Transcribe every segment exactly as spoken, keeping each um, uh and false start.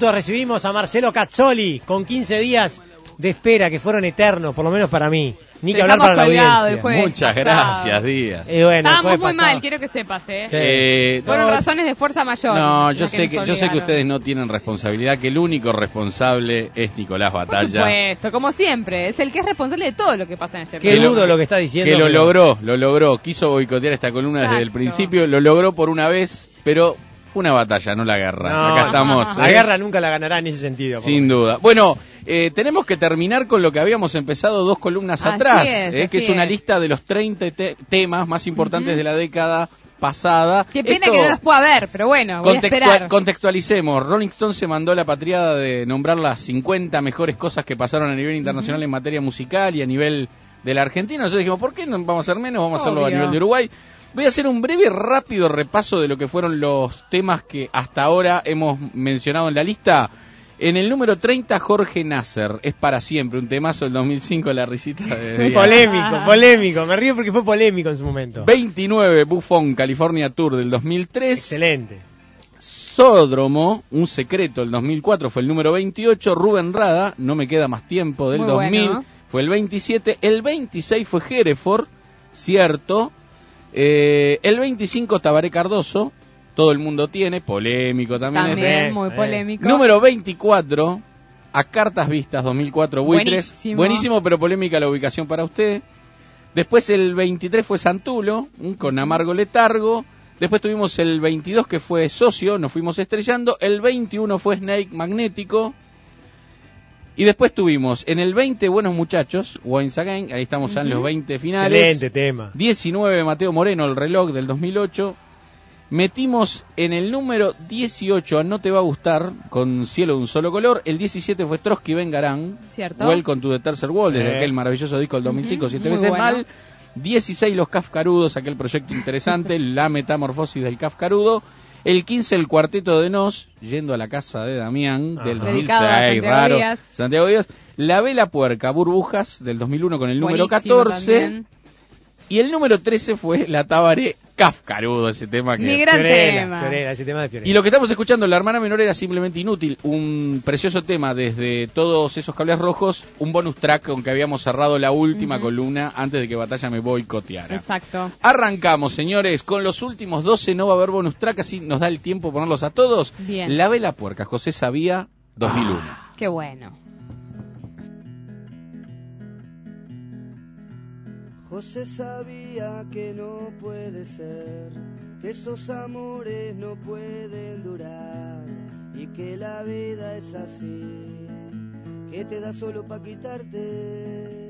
Justo recibimos a Marcelo Cazzoli con quince días de espera que fueron eternos, por lo menos para mí. Ni que hablar para la audiencia. Muchas gracias, Díaz. Eh, bueno, Estábamos muy pasado. mal, quiero que sepas, ¿eh? Sí. Eh, Fueron no, razones de fuerza mayor. No, yo sé que, que yo sé que ustedes no tienen responsabilidad, que el único responsable es Nicolás Batalla. Por supuesto, como siempre, es el que es responsable de todo lo que pasa en este Qué programa. dudo lo que está diciendo. Que lo pero... logró, lo logró. Quiso boicotear esta columna Exacto. desde el principio, lo logró por una vez, pero fue una batalla, no la guerra. No, Acá estamos. La ¿eh? guerra nunca la ganará en ese sentido. Sin duda. Bueno, eh, tenemos que terminar con lo que habíamos empezado dos columnas Así atrás, es, eh, que así es una es. lista de los treinta te- temas más importantes uh-huh. de la década pasada. Qué pena Esto, que no los pueda ver, pero bueno, voy a contextua- esperar. Contextualicemos. Rolling Stone se mandó la patriada de nombrar las cincuenta mejores cosas que pasaron a nivel internacional uh-huh. en materia musical y a nivel de la Argentina. Nosotros dijimos, ¿por qué no vamos a hacer menos? Vamos a hacerlo Obvio. a nivel de Uruguay. Voy a hacer un breve, rápido repaso de lo que fueron los temas que hasta ahora hemos mencionado en la lista. En el número treinta, Jorge Nasser, Es para siempre, un temazo del dos mil cinco, la risita de... de polémico, polémico. Me río porque fue polémico en su momento. veintinueve, Buffon, California Tour del dos mil tres. Excelente. Sódromo, Un secreto, el dos mil cuatro, fue el número veintiocho. Rubén Rada, No me queda más tiempo, del Muy dos mil, bueno. fue el veintisiete. El veintiséis fue Hereford, Cierto. Eh, el veinticinco, Tabaré Cardoso, Todo el mundo tiene, polémico también. También, es muy eh. polémico. Número veinticuatro, A Cartas Vistas, dos mil cuatro, Buitres. Buenísimo. Buenísimo, pero polémica la ubicación para usted. Después el veintitrés fue Santulo, con Amargo Letargo. Después tuvimos el veintidós, que fue Socio, Nos fuimos estrellando. El veintiuno fue Snake, Magnético. Y después tuvimos en el veinte, Buenos Muchachos, Once Again. Ahí estamos ya en los veinte finales. Excelente tema. diecinueve, Mateo Moreno, El reloj, del dos mil ocho. Metimos en el número dieciocho a No te va a gustar, con Cielo de un solo color. El diecisiete fue Trotsky Vengarán, Cierto. Welcome to the Third World, desde Eh. aquel maravilloso disco del dos mil cinco, Ujú, siete muy veces bueno. mal. dieciséis, Los Kafkarudos, aquel proyecto interesante, La metamorfosis del Kafkarudo. El quince, El Cuarteto de Nos, Yendo a la casa de Damián, Ajá. del Dedicado a dos mil seis, Santiago raro. Díaz. Santiago Díaz. La Vela Puerca, Burbujas, del dos mil uno, con el número Buenísimo catorce. también. Y el número trece fue La Tabaré, Kafkarudo, ese tema que... Mi gran Fiorella, tema. Fiorella, ese tema de Fiorella. Y lo que estamos escuchando, La hermana menor era simplemente inútil, un precioso tema desde todos esos cables rojos, un bonus track con que habíamos cerrado la última Ujú. columna antes de que Batalla me boicoteara. Exacto. Arrancamos, señores, con los últimos doce, no va a haber bonus track, así nos da el tiempo de ponerlos a todos. Bien. La Vela Puerca, José Sabía, dos mil uno. Qué bueno. José sabía que no puede ser, que esos amores no pueden durar y que la vida es así, que te da solo pa' quitarte.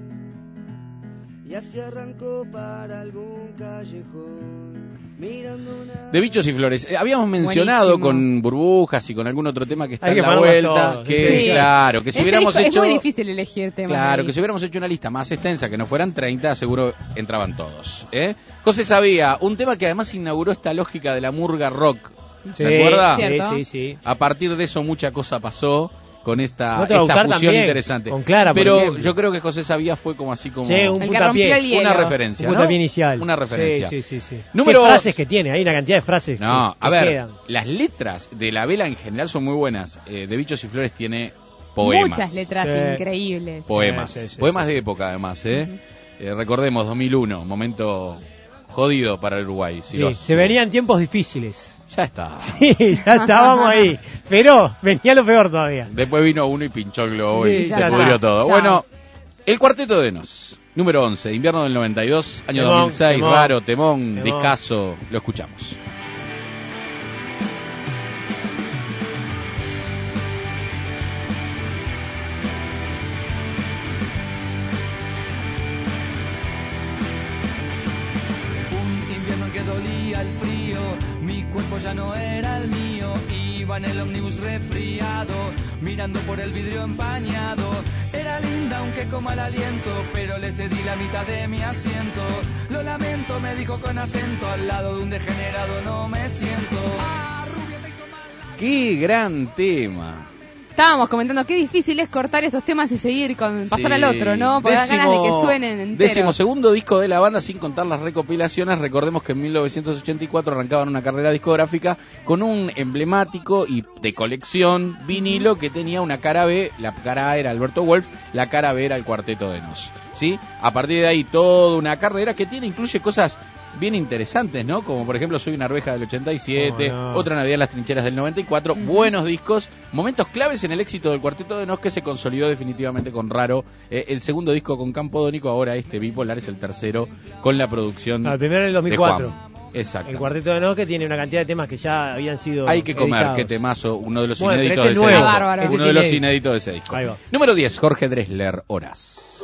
Y así arrancó para algún callejón, mirando una... De Bichos y Flores. Eh, habíamos mencionado Buenísimo. con Burbujas y con algún otro tema que está Hay en que la ponerlos vuelta. todos, Que, sí. claro, que si Ese hubiéramos disco- hecho... Es muy difícil elegir temas. Claro, ahí. que si hubiéramos hecho una lista más extensa, que no fueran treinta, seguro entraban todos. ¿eh? José Sabía, un tema que además inauguró esta lógica de la murga rock. Sí, ¿Se acuerda? Sí, ¿Cierto? sí, sí. A partir de eso mucha cosa pasó con esta, No te va a esta gustar fusión también, interesante. con Clara, por Pero ejemplo. yo creo que José Sabía fue como así como... Sí, un El que puntapié. rompió el hielo. Una referencia, Un ¿no? puntapié inicial. Una referencia. Sí, sí, sí. sí. Número- ¿Qué frases que tiene? Hay una cantidad de frases No, que, a que ver, quedan. las letras de La Vela en general son muy buenas. Eh, de Bichos y Flores tiene poemas. Muchas letras Sí. increíbles. Poemas. Sí, sí, sí, poemas sí. de época, además, ¿eh? Eh, recordemos, dos mil uno, momento jodido para el Uruguay. Si Sí, los- se venían tiempos difíciles. Ya está. Sí, ya estábamos ahí. Pero venía lo peor todavía. Después vino uno y pinchó el globo Sí, y ya se está. pudrió todo. Chao. Bueno, El Cuarteto de Nos, número once, invierno del noventa y dos, año Temón, dos mil seis, temón, raro, temón, temón. discazo, lo escuchamos. Un invierno que dolía el frío, mi cuerpo ya no era el mío. Iba en el ómnibus resfriado, mirando por el vidrio empañado. Era linda aunque con mal aliento, pero le cedí la mitad de mi asiento. Lo lamento, me dijo con acento, al lado de un degenerado no me siento. Ah, rubia, te hizo mal la- ¡Qué gran tema! Estábamos comentando qué difícil es cortar esos temas y seguir con pasar Sí. al otro, ¿no? Porque dan ganas de que suenen enteros. Décimo segundo disco de la banda, sin contar las recopilaciones. Recordemos que en mil novecientos ochenta y cuatro arrancaban una carrera discográfica con un emblemático y de colección vinilo que tenía una cara B. La cara A era Alberto Wolf, la cara B era el Cuarteto de Nos, ¿sí? A partir de ahí toda una carrera que tiene, incluye cosas bien interesantes, ¿no? Como por ejemplo Soy una arveja del ochenta y siete, Oh, no. Otra Navidad en las trincheras del noventa y cuatro, uh-huh. Buenos discos, momentos claves en el éxito del Cuarteto de Nos, que se consolidó definitivamente con Raro, eh, el segundo disco con Campodónico, ahora este Bipolar es el tercero con la producción No, el primero en el dos mil cuatro. de Juan. Exacto. El Cuarteto de Nos, que tiene una cantidad de temas que ya habían sido Hay que comer, editados. qué temazo, uno de los Bueno, inéditos este de ese nuevo. disco. Bárbaro. Ese Uno es de los inédito. inéditos de ese disco. Ahí va. Número diez, Jorge Drexler, Horas.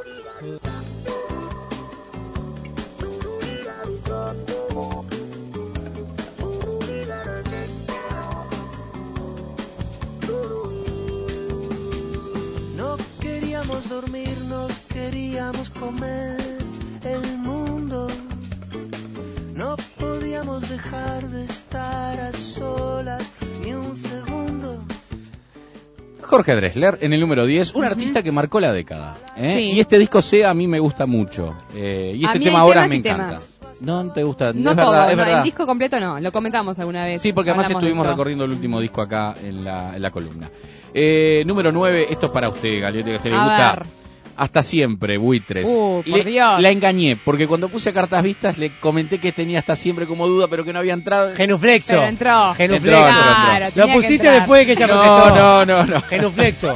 No queríamos dormirnos, queríamos comer el mundo. No podíamos dejar de estar a solas ni un segundo. Jorge Drexler, en el número diez, un artista que marcó la década. ¿eh? Sí. Y este disco Sea a mí me gusta mucho. Eh, y A este mí tema hay ahora temas me y encanta. temas. No te gusta, No es todo, verdad, es no, verdad. el disco completo no, lo comentamos alguna vez. Sí, porque además Hablamos de estuvimos esto. recorriendo el último disco acá en la, en la columna. Eh, número nueve, esto es para usted, Galeotti, que a usted le A gusta. ver. Hasta siempre, Buitres. Uh, por Le- Dios. La engañé, porque cuando puse cartas vistas le comenté que tenía hasta siempre como duda, pero que no había entrado. Genuflexo. Pero entró. Genuflexo. Entró, entró, entró. Claro, Lo tenía que pusiste entrar. después de que ella No, contestó. no, no, no. Genuflexo.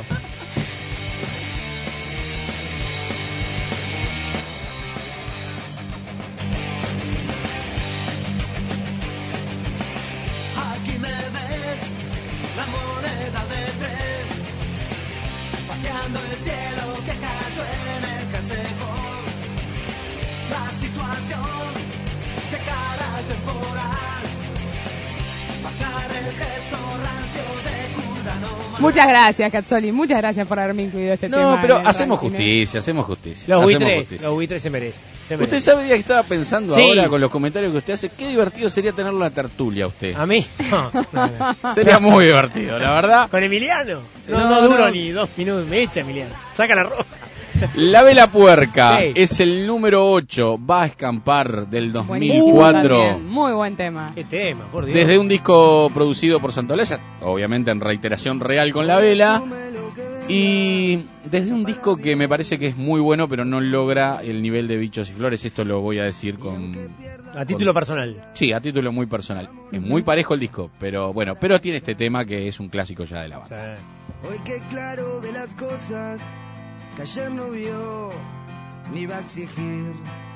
Aquí me ves, la moneda de tres, pateando el cielo que cayó en el callejón. La situación de cara al temporal, bajar el gesto rancio de cura no más. Muchas gracias, Cazzoli, muchas gracias por haberme incluido este tema. No, pero en el hacemos ranking, ¿eh? justicia, hacemos justicia. Los hacemos buitres, justicia. los buitres se merecen. se Usted merecen. sabe que estaba pensando Sí. ahora con los comentarios que usted hace, qué divertido sería tener una tertulia a usted. ¿A mí? No, no, no. Sería muy divertido, la verdad. ¿Con Emiliano? No, No, no, no. duro ni dos minutos. Me echa Emiliano. Saca la roja. La Vela Puerca Sí. es el número ocho, va a escampar del dos mil Buenísimo cuatro. también, muy buen tema. Qué tema, por Dios. Desde un disco producido por Santolaya, obviamente en reiteración real con La Vela, y desde un disco que me parece que es muy bueno, pero no logra el nivel de Bichos y Flores. Esto lo voy a decir con... A título personal. Sí, a título muy personal. Es muy parejo el disco, pero bueno, pero tiene este tema que es un clásico ya de la banda. Sí. Hoy que claro ve las cosas que ayer no vio ni va a exigir.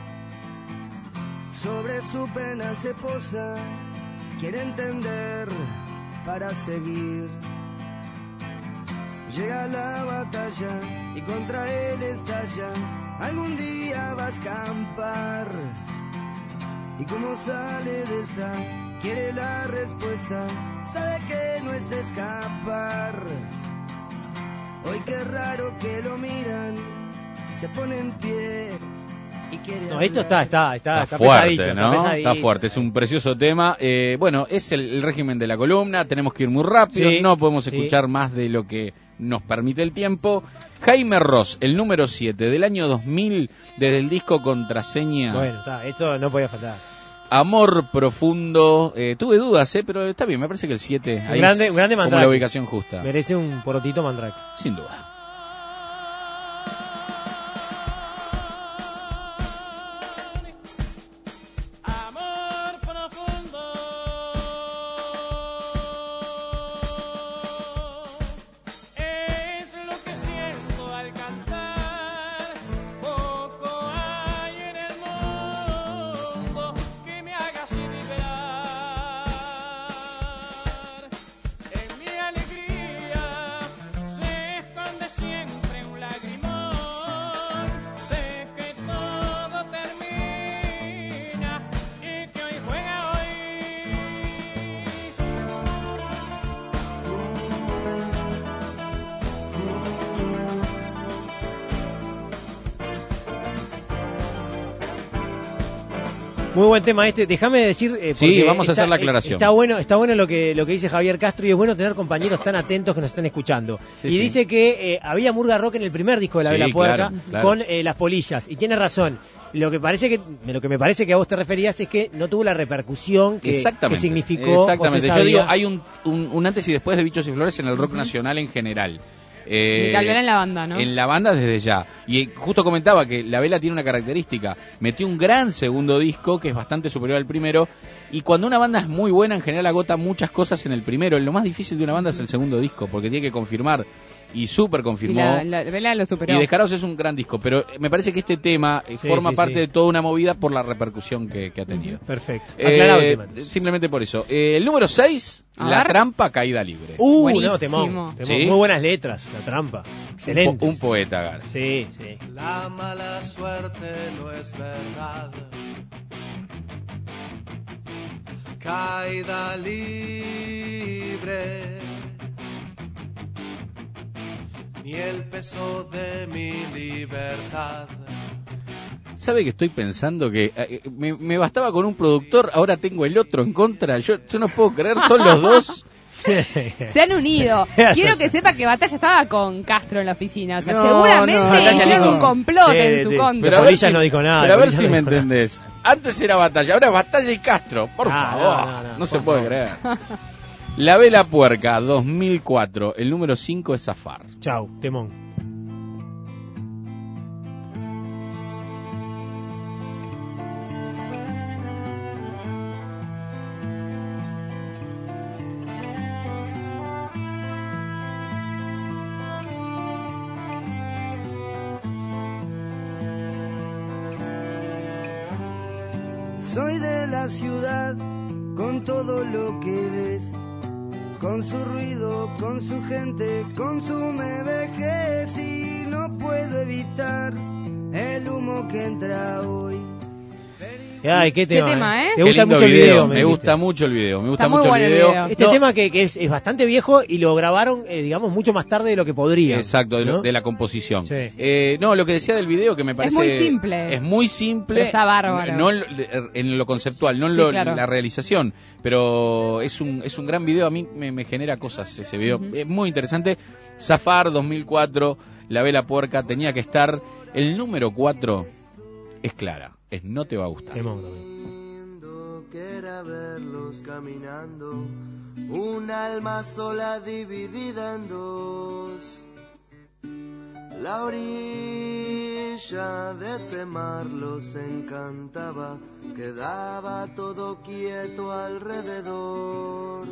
Sobre su pena se posa, quiere entender para seguir. Llega la batalla y contra él estalla. Algún día va a escampar. Y como sale de esta, quiere la respuesta. Sabe que no es escapar. Hoy qué raro que lo miran, se pone en pie y quiere No, esto está, está, está, Está, está fuerte, pesadito, está ¿no? pesadito. Está fuerte, es un precioso tema. Eh, bueno, es el, el régimen de la columna, tenemos que ir muy rápido, Sí, no podemos sí. escuchar más de lo que nos permite el tiempo. Jaime Ross, el número siete del año dos mil, desde el disco Contraseña. Bueno, está, esto no podía faltar. Amor profundo. Eh, tuve dudas, eh, pero está bien, me parece que el siete Un grande, un grande como Mandrake. la ubicación justa. Merece un porotito Mandrake. Sin duda. Amor profundo es lo que siento al cantar. Poco hay en el mundo que me haga así vibrar. En mi alegría se esconde Muy buen tema este. Déjame decir, eh, Sí, porque vamos a está, hacer la eh, aclaración. Está bueno, está bueno lo que lo que dice Javier Castro, y es bueno tener compañeros tan atentos que nos están escuchando. Sí, y sí. dice que eh, había murga rock en el primer disco de La Sí, Vela Puerca, claro, claro. con eh, las polillas, y tiene razón. Lo que parece que de lo que me parece que a vos te referías es que no tuvo la repercusión que, que Exactamente. significó. Exactamente. o se Yo digo, sabía. hay un, un, un antes y después de Bichos y Flores en el rock nacional en general. Eh, Y Calvera en la banda, ¿no? En la banda desde ya. Y justo comentaba que La Vela tiene una característica. Metió un gran segundo disco que es bastante superior al primero. Y cuando una banda es muy buena, en general agota muchas cosas en el primero. Lo más difícil de una banda es el segundo disco, porque tiene que confirmar. Y súper Y confirmó. la, la Vela lo superó. Y Descarados es un gran disco, pero me parece que este tema eh, Sí, forma sí, parte sí. de toda una movida por la repercusión que, que ha tenido. Perfecto. Eh, Aclarado el tema. simplemente por eso. Eh, el número seis, A La ver. Trampa Caída Libre. Uh, Buenísimo. no, temón, temón. Sí. Muy buenas letras, La Trampa. Excelente. Un, po- un poeta, Gar. Sí, sí. La mala suerte no es verdad. Caída libre. Ni el peso de mi libertad. ¿Sabe que estoy pensando que eh, me, me bastaba con un productor, ahora tengo el otro en contra? Yo, yo no puedo creer, son los dos. Se han unido. Quiero que sepa que Batalla estaba con Castro en la oficina. O sea, No, seguramente no, Batalla hicieron dijo- un complot Sí, en su sí. contra. Pero- Polilla no dijo nada, Pero a ver Polilla si no me dijo nada. entendés. Antes era Batalla, ahora es Batalla y Castro. Por Ah, favor, no, no, no, no, se por puede favor. creer. La Vela Puerca, dos mil cuatro. El número cinco es Zafar. Chau, temón. Soy de la ciudad, con todo lo que ves, con su ruido, con su gente, con su me vejez, y no puedo evitar el humo que entra hoy. Ay, qué tema. tema, ¿eh? Te Qué gusta lindo mucho el video, video. me dijiste. gusta mucho el video, me gusta Está muy mucho bueno el el video. video. Este No, tema que, que es, es bastante viejo y lo grabaron, eh, digamos, mucho más tarde de lo que podría. Exacto, de, lo- ¿no? de la composición. Sí. Eh, no, lo que decía del video que me parece... muy simple. Es muy simple. Pero está bárbaro. No en lo- en lo conceptual, no en Sí, lo- claro. la realización. Pero es un, es un gran video, a mí me, me genera cosas ese video. Ujú. Es muy interesante. Zafar dos mil cuatro, La Vela Puerca, tenía que estar. El número cuatro es clara, es No Te Va a Gustar. Temón también. Que era verlos caminando, un alma sola dividida en dos. La orilla de ese mar los encantaba, quedaba todo quieto alrededor.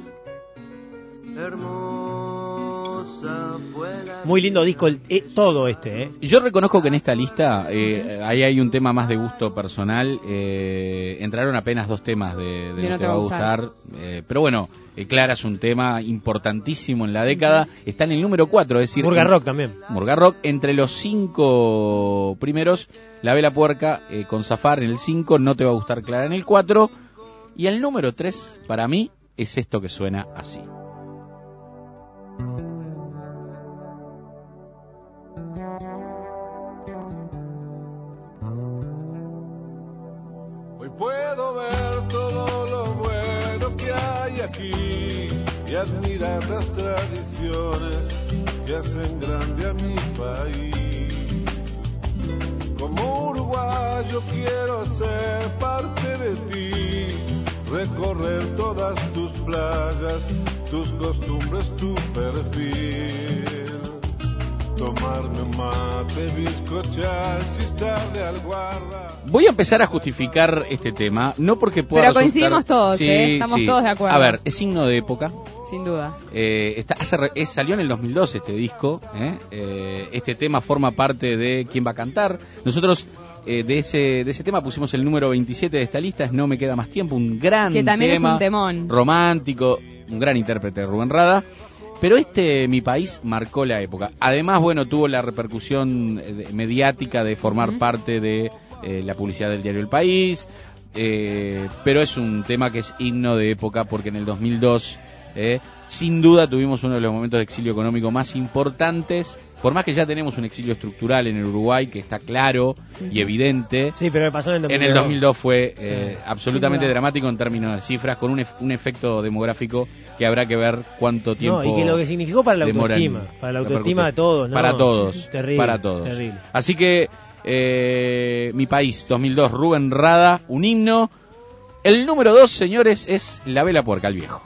Hermosa fue la... Muy lindo disco, el- eh, todo este, ¿eh? Yo reconozco que en esta lista eh, ahí hay un tema más de gusto personal. Eh, entraron apenas dos temas de, de No Te Va a Gustar. eh, pero bueno, eh, Clara es un tema importantísimo en la década. Está en el número cuatro, es decir... Murga en- Rock también. Murga Rock, entre los cinco primeros, La Vela Puerca eh, con Zafar en el cinco, No Te Va a Gustar, Clara en el cuatro. Y el número tres, para mí, es esto que suena así. Hoy puedo ver todo lo bueno que hay aquí y admirar las tradiciones que hacen grande a mi país. Como uruguayo quiero ser parte de ti, recorrer todas tus playas, tus costumbres, tu perfil. Tomarme un mate, bizcochar, chistar de alguarda. Voy a empezar a justificar este tema, no porque pueda Pero resultar- coincidimos todos, Sí, ¿eh? Estamos sí. todos de acuerdo. A ver, es signo de época. Sin duda. Eh, está, hace re- es- salió en el dos mil dos este disco. ¿eh? Eh, este tema forma parte de ¿Quién va a cantar? Nosotros eh, de ese de ese tema pusimos el número veintisiete de esta lista, es No me queda más tiempo, un gran Que también tema es un temón. romántico, un gran intérprete de Rubén Rada. Pero este Mi País marcó la época. Además, bueno, tuvo la repercusión eh, mediática de formar Ujú. parte de eh, la publicidad del diario El País. Eh, pero es un tema que es himno de época porque en el dos mil dos Eh, sin duda tuvimos uno de los momentos de exilio económico más importantes, por más que ya tenemos un exilio estructural en el Uruguay que está claro y evidente. Sí, pero pasó en el dos mil dos. En el dos mil dos fue eh, Sí. absolutamente Sin duda. dramático en términos de cifras, con un, ef- un efecto demográfico que habrá que ver cuánto tiempo. No, y que lo que significó para la demora en autoestima, para la autoestima de repercutir. todos, ¿no? Para todos, Terrible, para todos. terrible. Así que eh, mi país, dos mil dos, Rubén Rada, un himno. El número dos, señores, es La Vela Puerca, el viejo.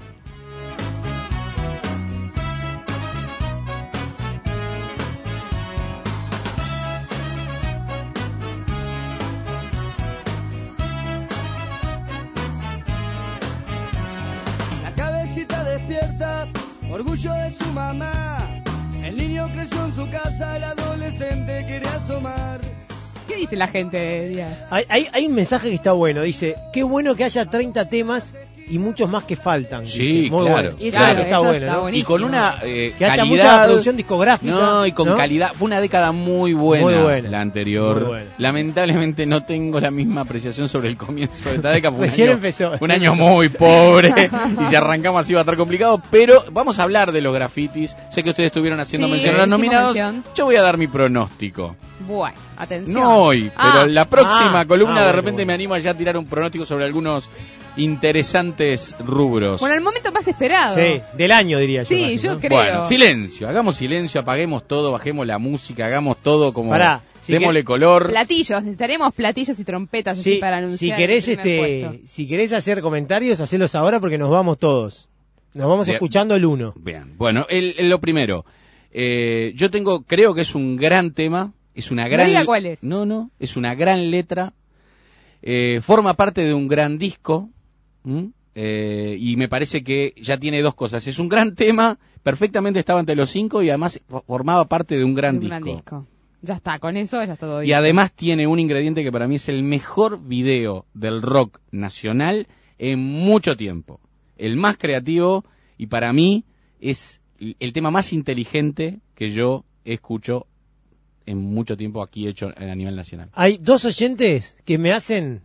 La cabecita despierta, orgullo de su mamá. El niño creció en su casa, el adolescente quiere asomar. ¿Qué dice la gente, Díaz? Hay, hay, hay un mensaje que está bueno, dice, qué bueno que haya treinta temas y muchos más que faltan. Sí, dice. Muy claro. bueno. Y eso Claro, es lo que está eso bueno, está ¿no? buenísimo. Y con una eh, Que haya calidad, mucha producción discográfica. No, y con ¿no? calidad. Fue una década muy buena, Muy buena. la anterior. Muy buena. Lamentablemente no tengo la misma apreciación sobre el comienzo de esta década. Fue un Recién año, empezó. un año muy pobre y si arrancamos así va a estar complicado. Pero vamos a hablar de los grafitis. Sé que ustedes estuvieron haciendo Sí, mención a los hicimos nominados. mención. Yo voy a dar mi pronóstico. Bueno, atención. No hoy, Ah, pero la próxima Ah, columna ah, de bueno, repente bueno. me animo a ya tirar un pronóstico sobre algunos interesantes rubros. Bueno, el momento más esperado. Sí, del año diría Sí, yo. casi, yo ¿no? creo. Bueno, silencio, hagamos silencio, apaguemos todo, bajemos la música, hagamos todo como Pará, si démosle que- color. Platillos, necesitaremos platillos y trompetas así Sí, para si anunciar. querés el primer este, puesto. si querés hacer comentarios, hacelos ahora porque nos vamos todos. Nos vamos Bien. escuchando el uno. Bien, bueno, el, el- lo primero, eh, yo tengo, creo que es un gran tema, es una gran... diga cuál es. No, no, es una gran letra, eh, forma parte de un gran disco, ¿m? Eh, y me parece que ya tiene dos cosas. Es un gran tema, perfectamente estaba entre los cinco y además fo- formaba parte de un gran, Un disco. gran disco. Ya está, con eso ya está todo Y bien. además tiene un ingrediente que para mí es el mejor video del rock nacional en mucho tiempo. El más creativo y para mí es el tema más inteligente que yo escucho en mucho tiempo aquí hecho a nivel nacional. Hay dos oyentes que me hacen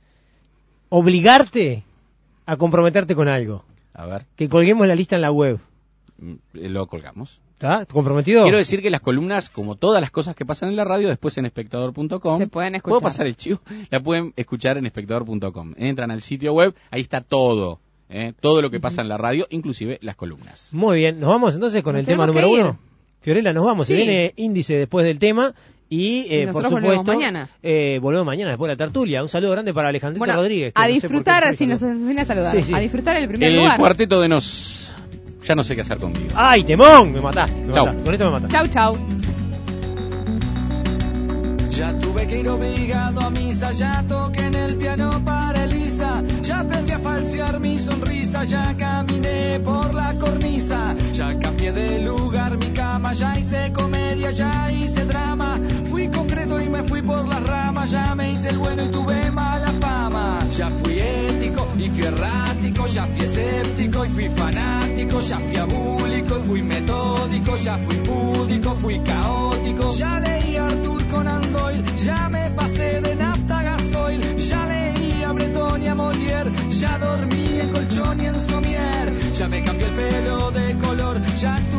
obligarte a comprometerte con algo. A ver, Que colguemos la lista en la web. mm, lo colgamos. ¿Está? ¿Comprometido? Quiero decir que las columnas, como todas las cosas que pasan en la radio, después en espectador punto com, Se pueden escuchar. ¿puedo pasar el chivo? La pueden escuchar en espectador punto com. Entran al sitio web, ahí está todo, ¿eh? Todo lo que pasa en la radio, inclusive las columnas. Muy bien, nos vamos entonces con Nos el tema tenemos número que ir. uno. Fiorella, nos vamos. Se Sí. viene índice después del tema. Y, eh, Y por nosotros supuesto, volvemos mañana. eh, volvemos mañana después de la tertulia. Un saludo grande para Alejandrita Bueno, Rodríguez. que a no sé por qué disfrutar, siempre si nos saludó. viene a saludar, Sí, sí. a disfrutar el primer El lugar. cuarteto de Nos... Ya no sé qué hacer conmigo. ¡Ay, temón! Me mataste. Me Chau. mataste. Con esto me mataste. Chau, chau. Ya tuve que ir obligado a misa, ya toqué en el piano para Elisa, ya aprendí a falsear mi sonrisa, ya caminé por la cornisa, ya cambié de lugar mi cama, ya hice comedia, ya hice drama, fui concreto y me fui por las ramas, ya me hice el bueno y tuve mala fama, ya fui ético y fui errático, ya fui escéptico y fui fanático, ya fui abúlico y fui metódico, ya fui púdico, fui caótico, ya leí a Arthur Conan Doyle, ya me pasé de nafta a gasoil, ya leí a Breton y a Molière, ya dormí en colchón y en somier, ya me cambié el pelo de color, ya estoy